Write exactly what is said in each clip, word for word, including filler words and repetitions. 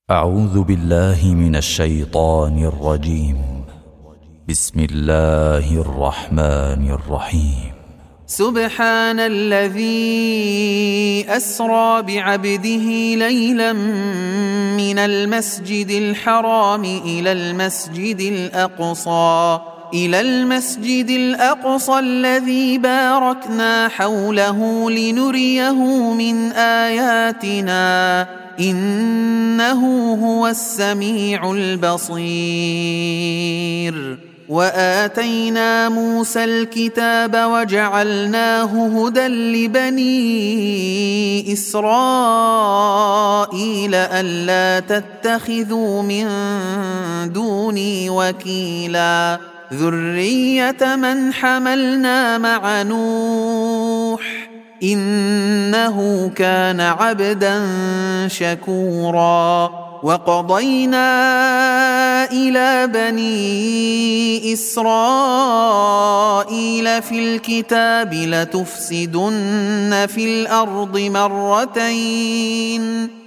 أعوذ بالله من الشيطان الرجيم. بسم الله الرحمن الرحيم. سبحان الذي أسرى بعبده ليلا من المسجد الحرام إلى المسجد الأقصى إلى المسجد الأقصى الذي باركنا حوله لنريه من آياتنا إنه هو السميع البصير. وآتينا موسى الكتاب وجعلناه هدى لبني إسرائيل ألا تتخذوا من دوني وكيلا ذرية من حملنا مع نوح إنه كان عبدا شكورا. وقضينا إلى بني إسرائيل في الكتاب لتفسدن في الأرض مرتين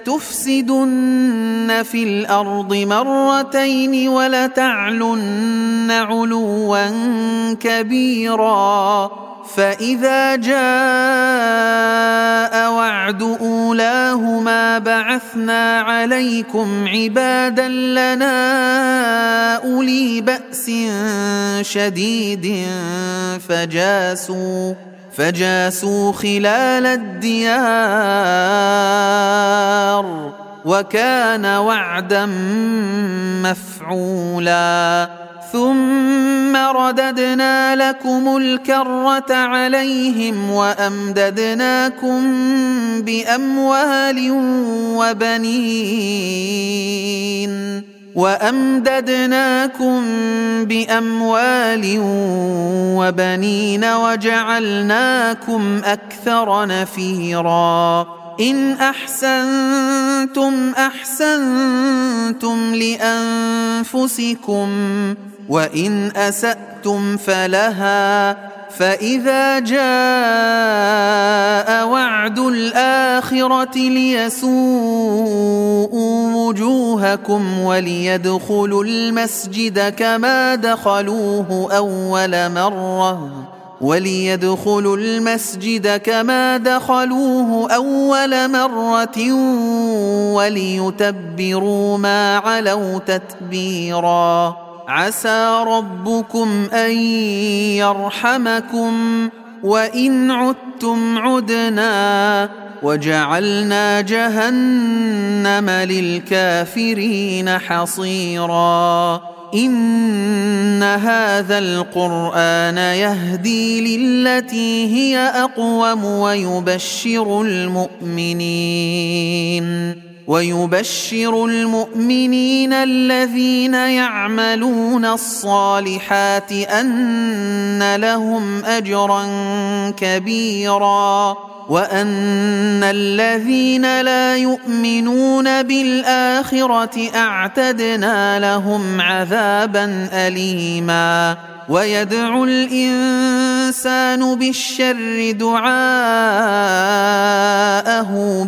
لتفسدن في الأرض مرتين ولتعلن علوا كبيرا. فإذا جاء وعد أولاهما بعثنا عليكم عبادا لنا أولي بأس شديد فجاسوا فجاسوا خلال الديار وكان وعدا مفعولا. ثم رددنا لكم الكرة عليهم وأمددناكم بأموال وبنين وأمددناكم بأموال وبنين وجعلناكم أكثر نفيرا. إن أحسنتم أحسنتم لأنفسكم وإن أسأتم فلها. فإذا جاء وعد الآخرة ليسوءوا وجوهكم وليدخلوا المسجد كما دخلوه أول مرة وليدخلوا المسجد كما دخلوه أول مرة وليتبروا ما علوا تتبيرا. عسى ربكم أن يرحمكم وإن عدتم عدنا وجعلنا جهنم للكافرين حصيرا. إن هذا القرآن يهدي للتي هي أقوم ويبشر المؤمنين ويبشر المؤمنين الذين يعملون الصالحات أن لهم أجرا كبيرا وأن الذين لا يؤمنون بالآخرة أعتدنا لهم عذابا أليما. ويدعو الإنسان بالشر دعاءه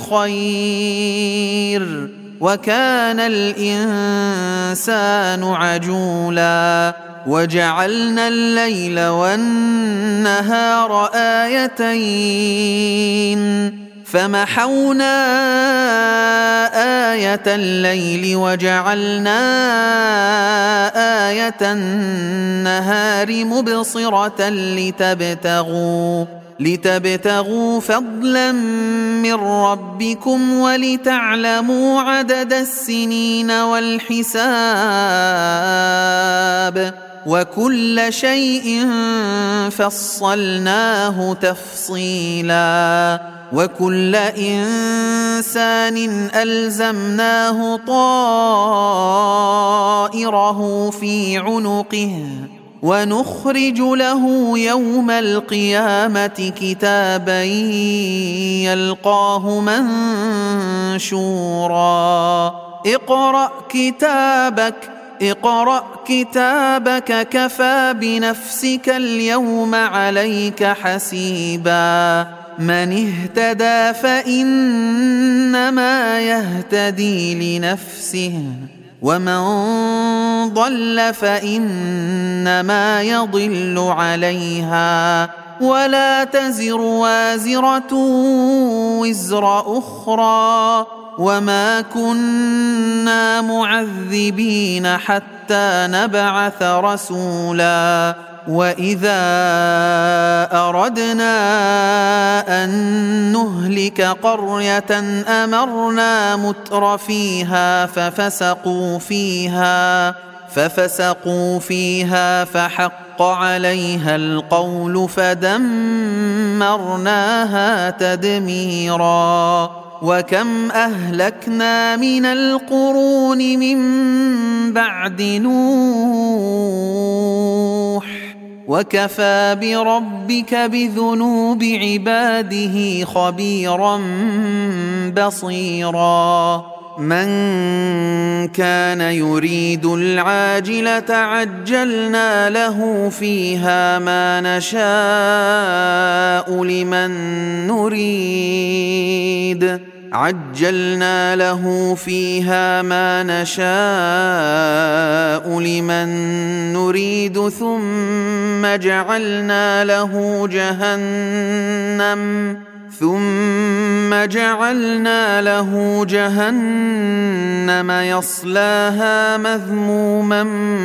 بالخير وكان الإنسان عجولا. وجعلنا الليل والنهار آيتين فمحونا آية الليل وجعلنا آية النهار مبصرة لتبتغوا لتبتغوا فضلا من ربكم ولتعلموا عدد السنين والحساب وكل شيء فصلناه تفصيلا. وكل إنسان ألزمناه طائره في عنقه ونخرج له يوم القيامة كتابا يلقاه منشورا. اقرأ كتابك اقرأ كتابك كفى بنفسك اليوم عليك حسيبا. من اهتدى فإنما يهتدي لنفسه ومن ضل فإنما يضل عليها ولا تزر وازرة وزر أخرى وما كنا معذبين حتى نبعث رسولا وإذا أردنا أن نهلك قرية أمرنا متر فيها ففسقوا فيها ففسقوا فيها فحق عليها القول فدمرناها تدميرا وكم أهلكنا من القرون من بعد نوح وكفى بربك بذنوب عباده خبيرا بصيرا من كان يريد العاجلة عجلنا له فيها ما نشاء لمن نريد عجلنا له فيها ما نشاء لمن نريد ثم جعلنا له جهنم ثم جعلنا له جهنم يصلاها مذموما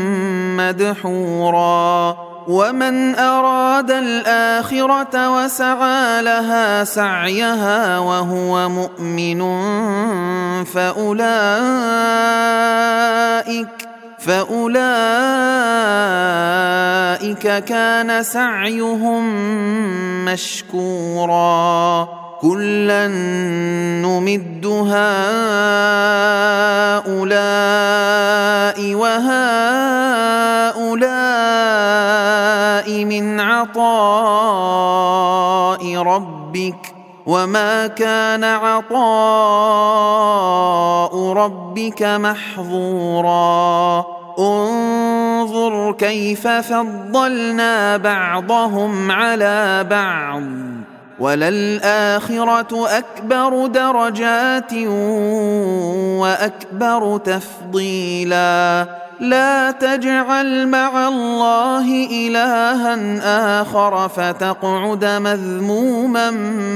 مدحورا ومن أراد الآخرة وسعى لها سعيها وهو مؤمن فأولئك فأولئك كان سعيهم مشكورا كلا نمد هؤلاء وهؤلاء من عطاء ربك وما كان عطاء ربك محظورا انظر كيف فضلنا بعضهم على بعض وللآخرة أكبر درجات وأكبر تفضيلا لا تجعل مع الله إلها آخر فتقعد مذموما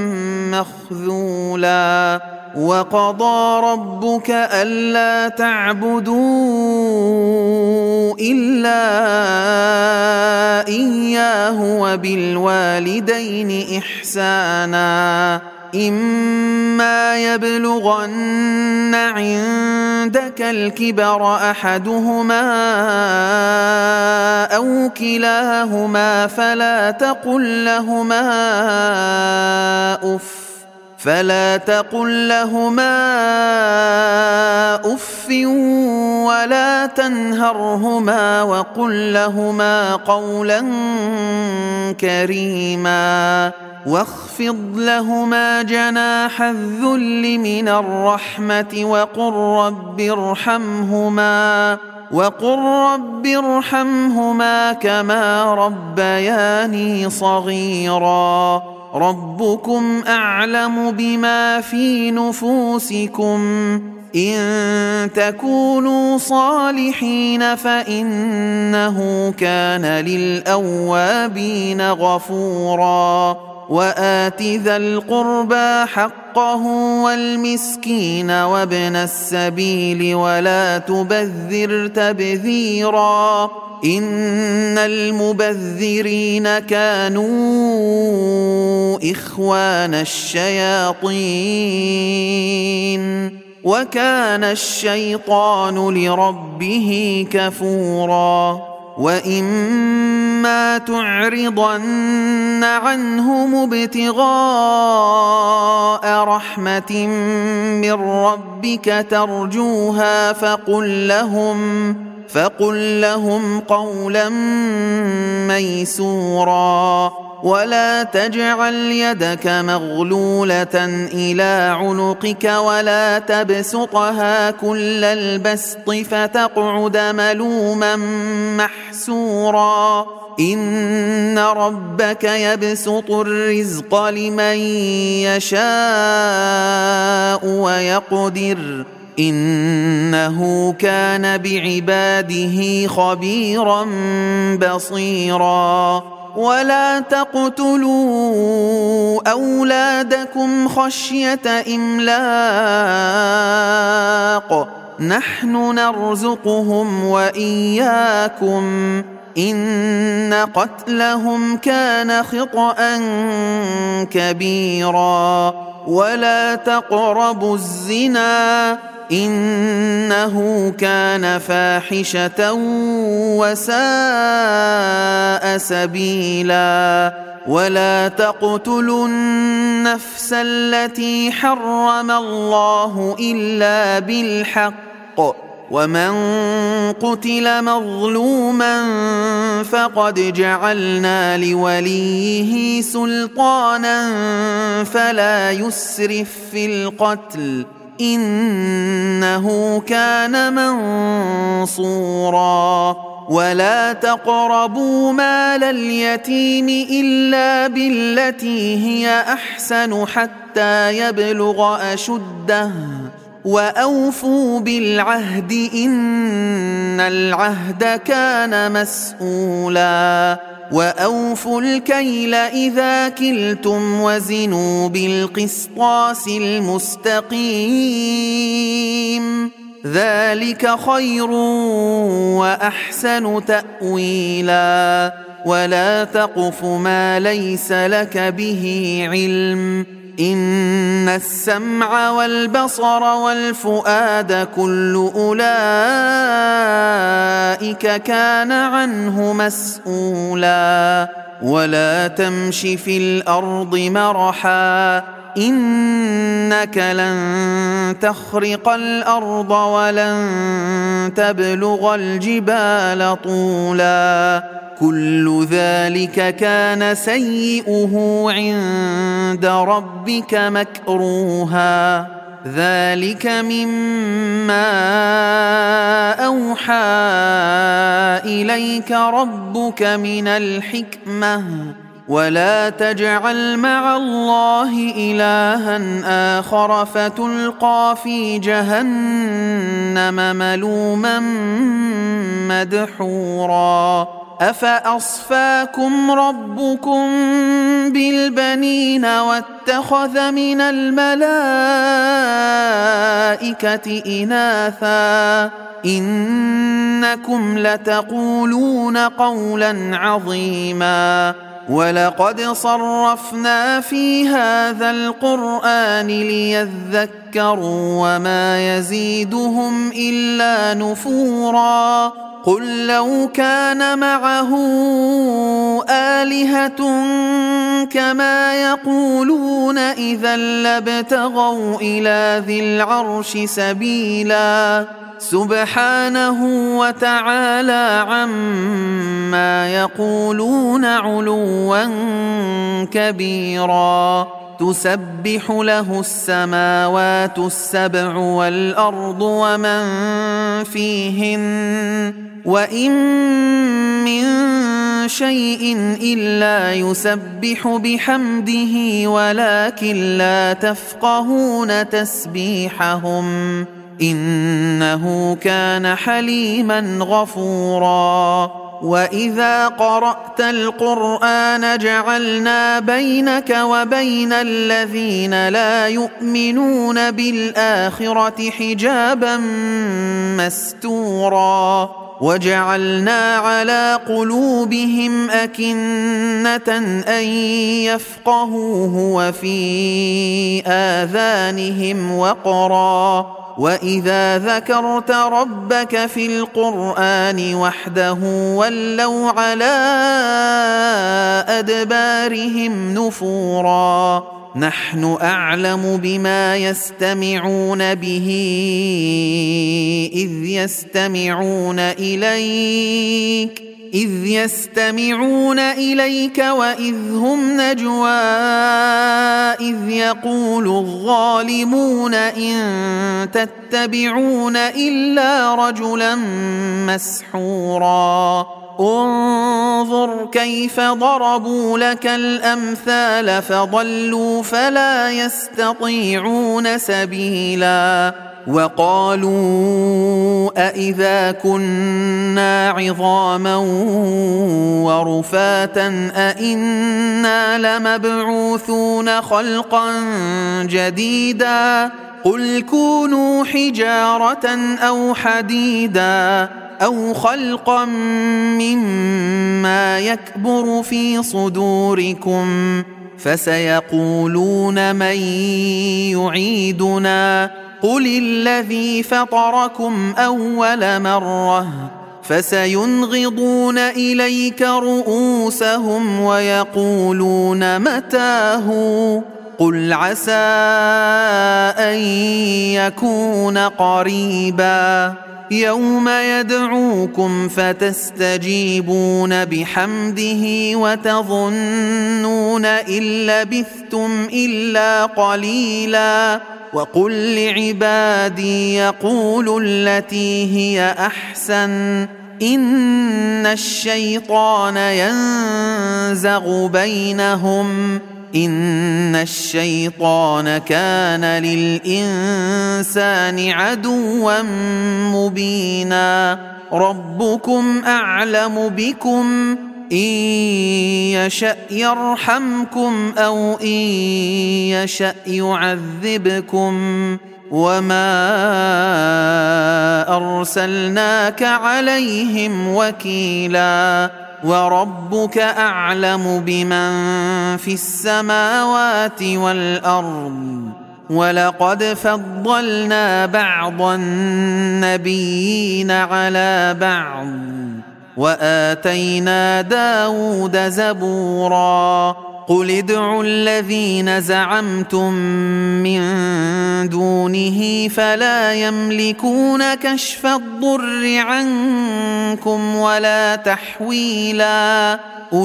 مخذولا وقضى ربك ألا تعبدوا إلا إياه وبالوالدين إحسانا إما يبلغن عندك الكبر أحدهما أو كلاهما فلا تقل لهما أف فلا تقل لهما أف ولا تنهرهما وقل لهما قولا كريما واخفض لهما جناح الذل من الرحمة وقل رب ارحمهما وقل رب ارحمهما كما ربياني صغيرا ربكم أعلم بما في نفوسكم إن تكونوا صالحين فإنه كان للأوابين غفورا وآت ذا القربى حقه والمسكين وابن السبيل ولا تبذر تبذيرا إن المبذرين كانوا إخوان الشياطين وكان الشيطان لربه كفورا وإما تعرضن عنهم ابتغاء رحمة من ربك ترجوها فقل لهم فقل لهم قولا ميسورا ولا تجعل يدك مغلولة إلى عنقك ولا تبسطها كل البسط فتقعد ملوما محسورا إن ربك يبسط الرزق لمن يشاء ويقدر إنه كان بعباده خبيرا بصيرا ولا تقتلوا أولادكم خشية إملاق نحن نرزقهم وإياكم إن قتلهم كان خطأ كبيرا ولا تقربوا الزنا إنه كان فاحشة وساء سبيلا ولا تقتلوا النفس التي حرم الله إلا بالحق ومن قتل مظلوما فقد جعلنا لوليه سلطانا فلا يسرف في القتل إنه كان منصورا ولا تقربوا مال اليتيم إلا بالتي هي أحسن حتى يبلغ أشده وأوفوا بالعهد إن العهد كان مسؤولا وأوفوا الكيل إذا كلتم وزنوا بالقسطاس المستقيم ذلك خير وأحسن تأويلا ولا تقف ما ليس لك به علم إن السمع والبصر والفؤاد كل أولئك كان عنه مسؤولا ولا تمش في الأرض مرحا إنك لن تخرق الأرض ولن تبلغ الجبال طولا كل ذلك كان سيئه عند ربك مكروها ذلك مما أوحى إليك ربك من الحكمة ولا تجعل مع الله إلها آخر فتلقى في جهنم ملوما مدحورا أفأصفاكم ربكم بالبنين واتخذ من الملائكة إناثا إنكم لتقولون قولا عظيما ولقد صرفنا في هذا القرآن ليذكروا وما يزيدهم إلا نفورا قل لو كان معه آلهة كما يقولون إذا لابتغوا إلى ذي العرش سبيلا سبحانه وتعالى عما يقولون علوا كبيرا تسبح له السماوات السبع والأرض ومن فيهن وإن من شيء إلا يسبح بحمده ولكن لا تفقهون تسبيحهم إنه كان حليما غفورا وإذا قرأت القرآن جعلنا بينك وبين الذين لا يؤمنون بالآخرة حجابا مستورا وجعلنا على قلوبهم أكنة أن يفقهوه وفي آذانهم وقرا وإذا ذكرت ربك في القرآن وحده ولوا على أدبارهم نفورا نحن أعلم بما يستمعون به إذ يستمعون إليك إذ يستمعون إليك وإذ هم نجوى إذ يقول الظالمون إن تتبعون إلا رجلا مسحورا انظر كيف ضربوا لك الأمثال فضلوا فلا يستطيعون سبيلا وقالوا أإذا كنا عظاما ورفاتا أإنا لمبعوثون خلقا جديدا قل كونوا حجارة أو حديدا أو خلقا مما يكبر في صدوركم فسيقولون من يعيدنا قل الذي فطركم أول مرة فسينغضون إليك رؤوسهم ويقولون متاه قل عسى أن يكون قريبا يوم يدعوكم فتستجيبون بحمده وتظنون إن لبثتم إلا قليلا وقل لعبادي يقولوا التي هي أحسن إن الشيطان ينزغ بينهم إن الشيطان كان للإنسان عدوا مبينا ربكم أعلم بكم إن يشأ يرحمكم أو إن يشأ يعذبكم وما أرسلناك عليهم وكيلا وربك أعلم بمن في السماوات والأرض ولقد فضلنا بعض النبيين على بعض وآتينا داود زبورا قل ادعوا الذين زعمتم من دونه فلا يملكون كشف الضر عنكم ولا تحويلا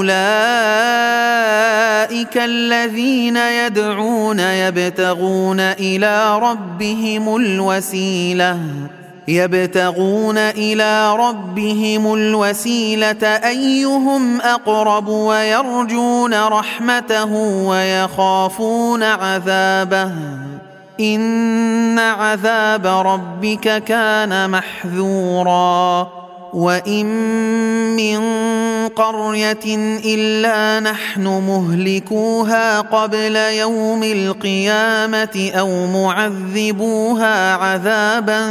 أولئك الذين يدعون يبتغون إلى ربهم الوسيلة يبتغون إلى ربهم الوسيلة أيهم أقرب ويرجون رحمته ويخافون عذابه إن عذاب ربك كان محذورا وإن من قرية إلا نحن مهلكوها قبل يوم القيامة أو معذبوها عذابا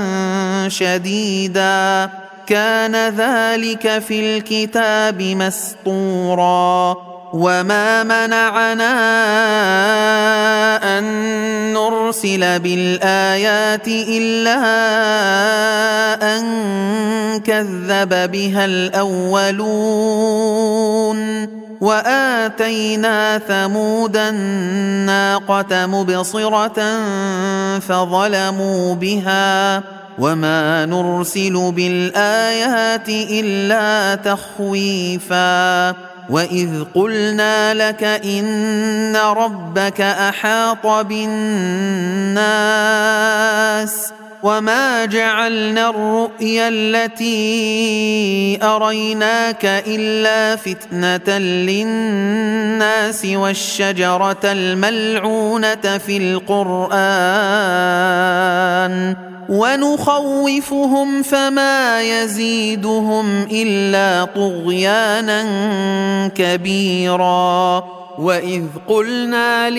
شديدا كان ذلك في الكتاب مسطورا وما منعنا أن نرسل بالآيات إلا أن كذب بها الأولون وآتينا ثمود الناقة مبصرة فظلموا بها وما نرسل بالآيات إلا تخويفا وإذ قلنا لك إن ربك أحاط بالناس وما جعلنا الرؤيا التي أريناك إلا فتنة للناس والشجرة الملعونة في القرآن ونخوفهم فما يزيدهم إلا طغيانا كبيرا وإذ قلنا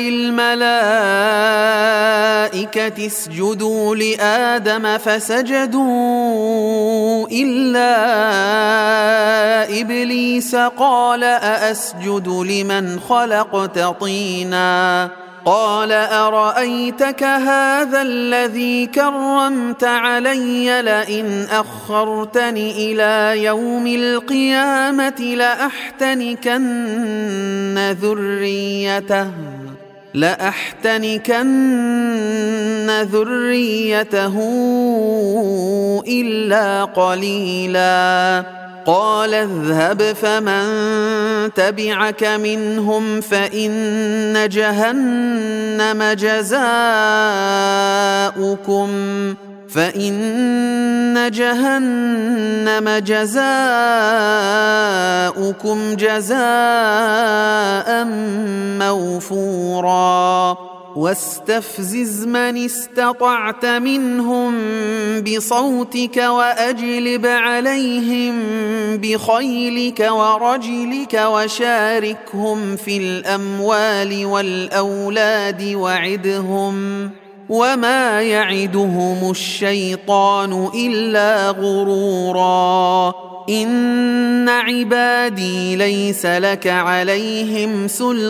للملائكة اسجدوا لآدم فسجدوا إلا إبليس قال أأسجد لمن خلقت طينا قال أرأيتك هذا الذي كرمت علي لئن أخرتني إلى يوم القيامة لأحتنكن ذريته لأحتنكن ذريته إلا قليلا قال اذهب فمن تبعك منهم فإن جهنم جزاؤكم فإن جهنم جزاؤكم جزاء موفورا واستفزز من استطعت منهم بصوتك وأجلب عليهم بخيلك ورجلك وشاركهم في الأموال والأولاد وعدهم وما يعدهم الشيطان إلا غرورا إن عبادي ليس لك عليهم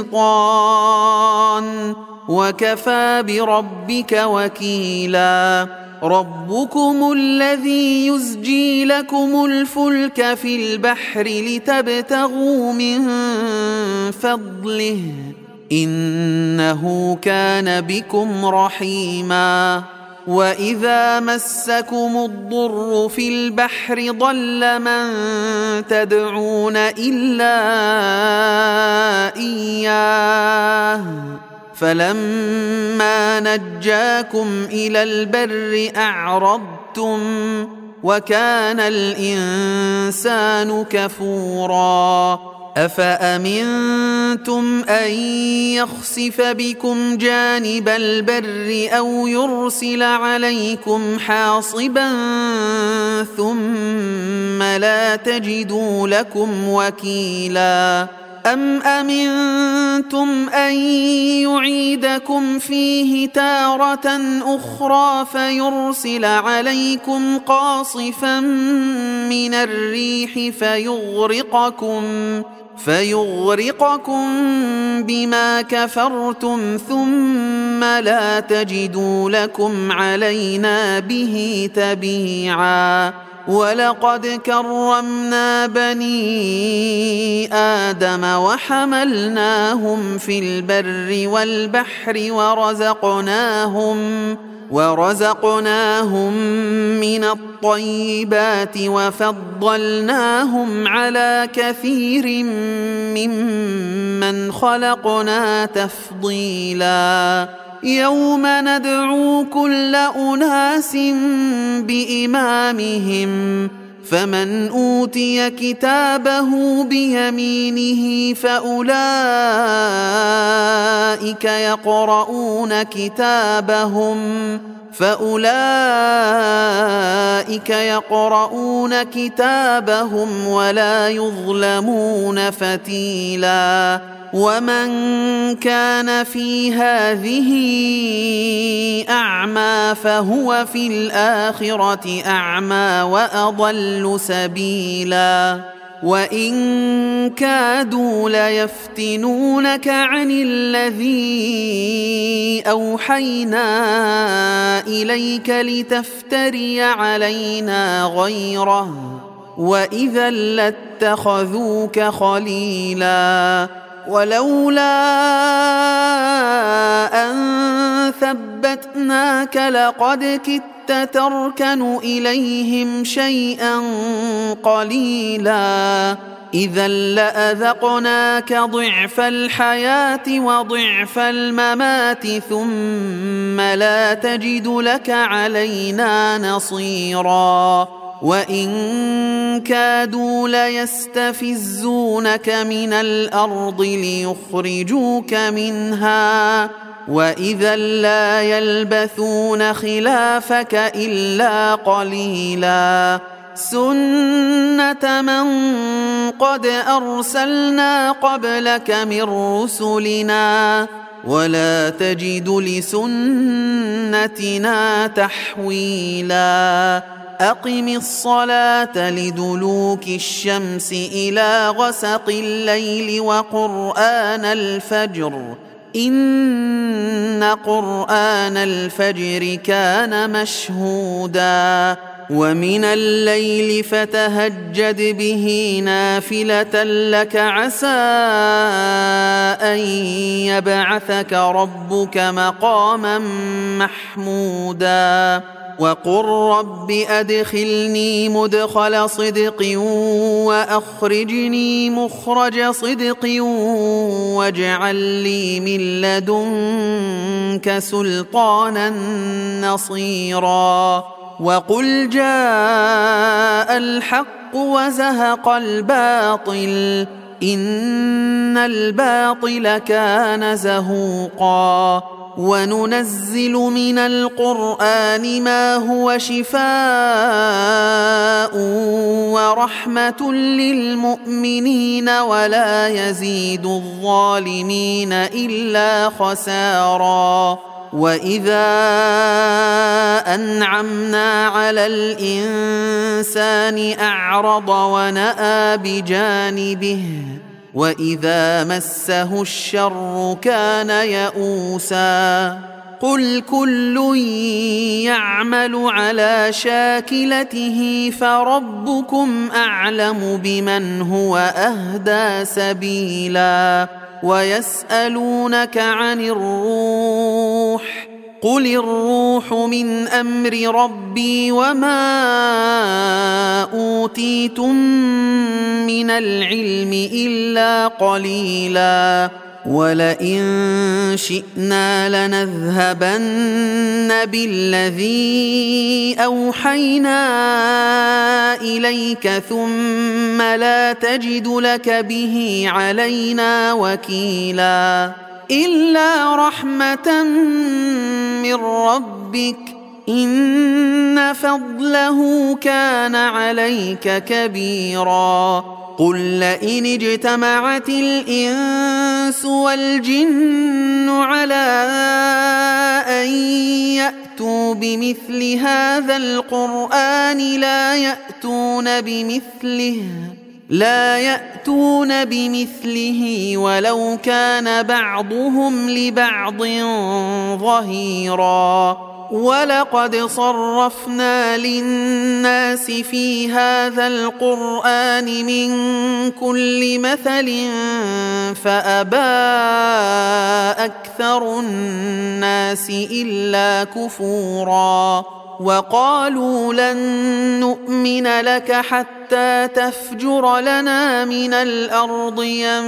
سلطان وكفى بربك وكيلا ربكم الذي يزجي لكم الفلك في البحر لتبتغوا من فضله إنه كان بكم رحيما وإذا مسكم الضر في البحر ضل من تدعون إلا إياه فلما نجاكم إلى البر أعرضتم وكان الإنسان كفورا أفأمنتم أن يخسف بكم جانب البر أو يرسل عليكم حاصبا ثم لا تجدوا لكم وكيلا أم أمنتم أن يعيدكم فيه تارة أخرى فيرسل عليكم قاصفا من الريح فيغرقكم فيغرقكم بما كفرتم ثم لا تجدوا لكم علينا به تبيعا ولقد كرمنا بني آدم وحملناهم في البر والبحر ورزقناهم ورزقناهم من الطيبات وفضلناهم على كثير ممن خلقنا تفضيلا يوم ندعو كل أناس بإمامهم فمن أوتي كتابه بيمينه فأولئك يقرؤون كتابهم فأولئك يقرؤون كتابهم ولا يظلمون فتيلا ومن كان في هذه أعمى فهو في الآخرة أعمى وأضل سبيلا وإن كادوا ليفتنونك عن الذي أوحينا إليك لتفتري علينا غيره وإذا لاتخذوك خليلا ولولا أن ثبتناك لقد كدت تركن إليهم شيئا قليلا إذا لأذقناك ضعف الحياة وضعف الممات ثم لا تجد لك علينا نصيرا وإن كادوا ليستفزونك من الأرض ليخرجوك منها وإذا لا يلبثون خلافك إلا قليلا سنة من قد أرسلنا قبلك من رسلنا ولا تجد لسنتنا تحويلا أقم الصلاة لدلوك الشمس إلى غسق الليل وقرآن الفجر إن قرآن الفجر كان مشهودا ومن الليل فتهجد به نافلة لك عسى أن يبعثك ربك مقاما محمودا وقل رب أدخلني مدخل صدق وأخرجني مخرج صدق واجعل لي من لدنك سلطانا نصيرا وقل جاء الحق وزهق الباطل إن الباطل كان زهوقا وننزل من القرآن ما هو شفاء ورحمة للمؤمنين ولا يزيد الظالمين إلا خسارا وإذا أنعمنا على الإنسان أعرض ونأى بجانبه وإذا مسه الشر كان يئوسا قل كل يعمل على شاكلته فربكم أعلم بمن هو أهدى سبيلا ويسألونك عن الروح قل الروح من أمر ربي وما أوتيتم من العلم إلا قليلا ولئن شئنا لنذهبن بالذي أوحينا إليك ثم لا تجد لك به علينا وكيلا إلا رحمة من ربك إن فضله كان عليك كبيرا قل لئن اجتمعت الإنس والجن على أن يأتوا بمثل هذا القرآن لا يأتون بمثله لا يأتون بمثله ولو كان بعضهم لبعض ظهيرا ولقد صرفنا للناس في هذا القرآن من كل مثل فأبى أكثر الناس إلا كفورا وقالوا لن نؤمن لك حتى تفجر لنا من الأرض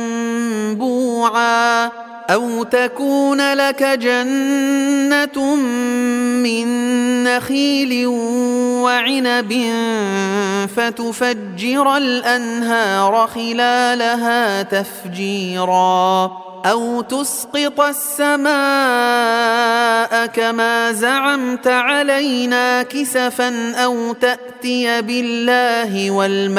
ينبوعا أو تكون لك جنة من نخيل وعنب فتفجر الأنهار خلالها تفجيرا أو تسقط السماء كما زعمت علينا كسفا أو تأتي بالله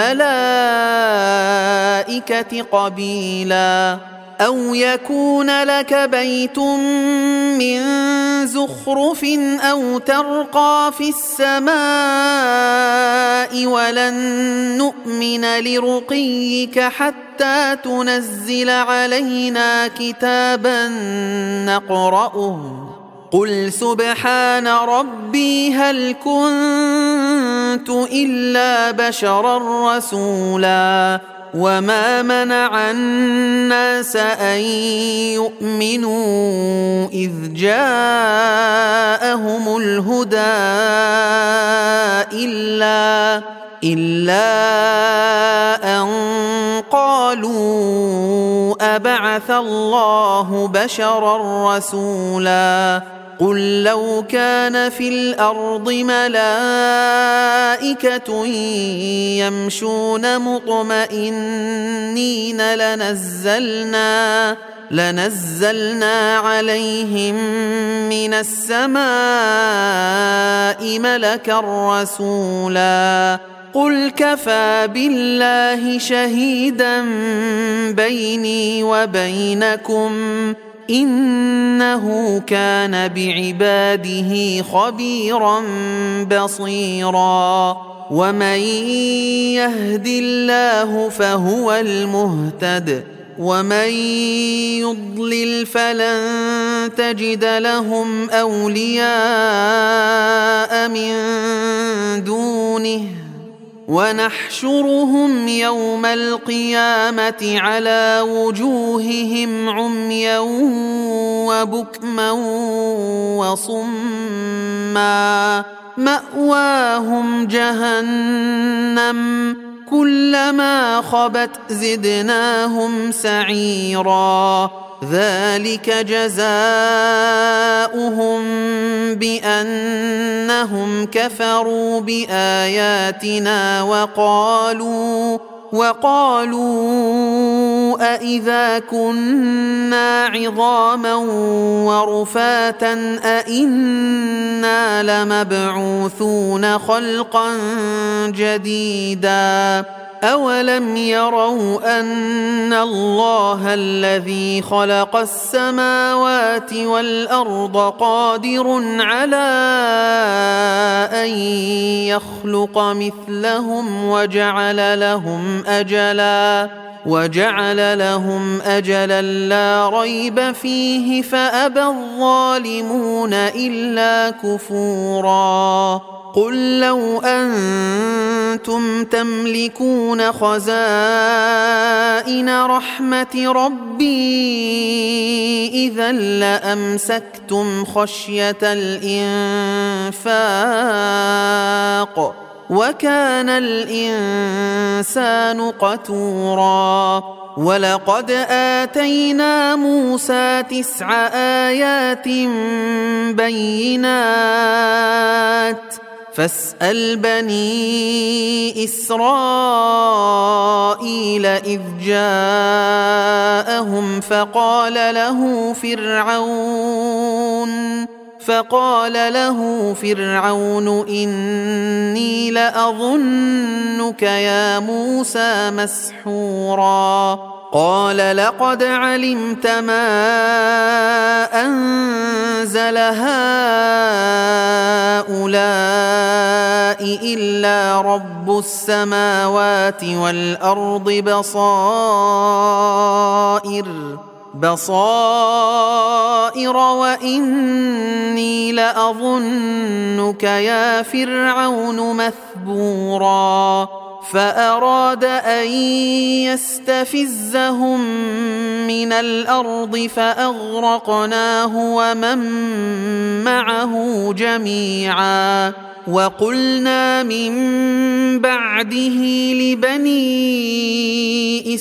والملائكة قبيلا أو يكون لك بيت من زخرف أو ترقى في السماء ولن نؤمن لرقيك حتى تنزل علينا كتابا نقرأه قل سبحان ربي هل كنت إلا بشرا رسولا وما منع الناس أن يؤمنوا إذ جاءهم الهدى إلا إلا أن قالوا أبعث الله بشرا رسولا قل لو كان في الأرض ملائكة يمشون مطمئنين لنزلنا لنزلنا عليهم من السماء ملكا رسولا قل كفى بالله شهيدا بيني وبينكم إنه كان بعباده خبيرا بصيرا ومن يهد الله فهو المهتد ومن يضلل فلن تجد لهم أولياء من دونه ونحشرهم يوم القيامة على وجوههم عميا وبكما وصما مأواهم جهنم كلما خبت زدناهم سعيرا ذلك جزاؤهم بأنهم كفروا بآياتنا وقالوا وقالوا أإذا كنا عظاما ورفاتا أإنا لمبعوثون خلقا جديدا أولم يروا أن الله الذي خلق السماوات والأرض قادر على أن يخلق مثلهم وجعل لهم أجلا وجعل لهم أجلا لا ريب فيه فأبى الظالمون إلا كفورا قل لو أنتم تملكون خزائن رحمة ربي إذا لأمسكتم خشية الإنفاق وكان الإنسان قتورا ولقد آتينا موسى تسع آيات بينات فاسأل بني إسرائيل إذ جاءهم فقال له فرعون فقال له فرعون إني لأظنك يا موسى مسحورا قال لقد علمت ما أنزل هؤلاء إلا رب السماوات والأرض بصائر بصائر وإني لأظنك يا فرعون مثبورا فأراد أن يستفزهم من الأرض فأغرقناه ومن معه جميعا وقلنا من بعده لبني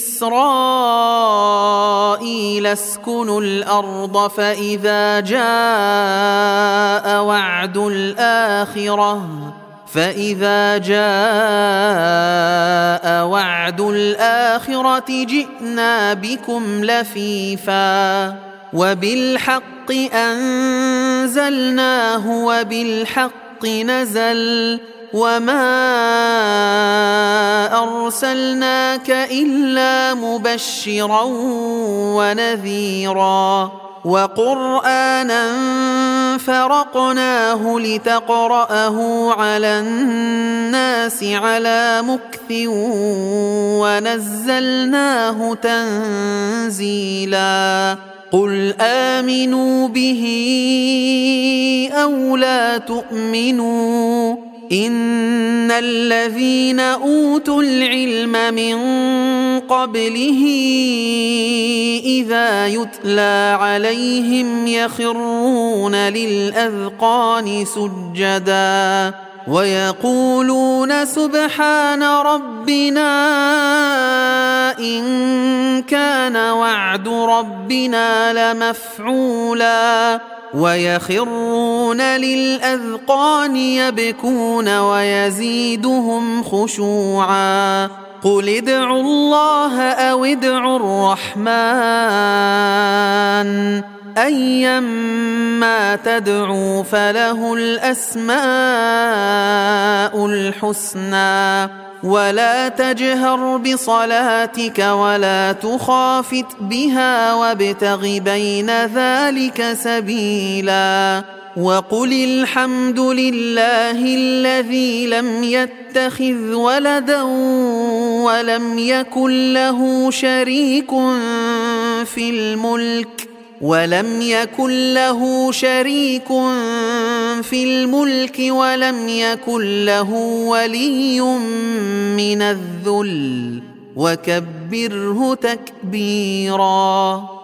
إسرائيل اسكنوا الأرض فإذا جاء وعد الآخرة فإذا جاء وعد الآخرة جئنا بكم لفيفا وبالحق أنزلناه وبالحق نزل وما أرسلناك إلا مبشرا ونذيرا وقرآنا فرقناه لتقرأه على الناس على مكث ونزلناه تنزيلا قل آمنوا به أو لا تؤمنوا إن الذين أوتوا العلم من قبله إذا يتلى عليهم يخرون للأذقان سجدا ويقولون سبحان ربنا إن كان وعد ربنا لمفعولا ويخرون للأذقان يبكون ويزيدهم خشوعا قل ادعوا الله أو ادعوا الرحمن أيما تدعوا فله الأسماء الحسنى ولا تجهر بصلاتك ولا تخافت بها وابتغ بين ذلك سبيلا وقل الحمد لله الذي لم يتخذ ولدا ولم يكن له شريك في الملك ولم يكن له شريك في الملك ولم يكن له ولي من الذل وكبره تكبيرا.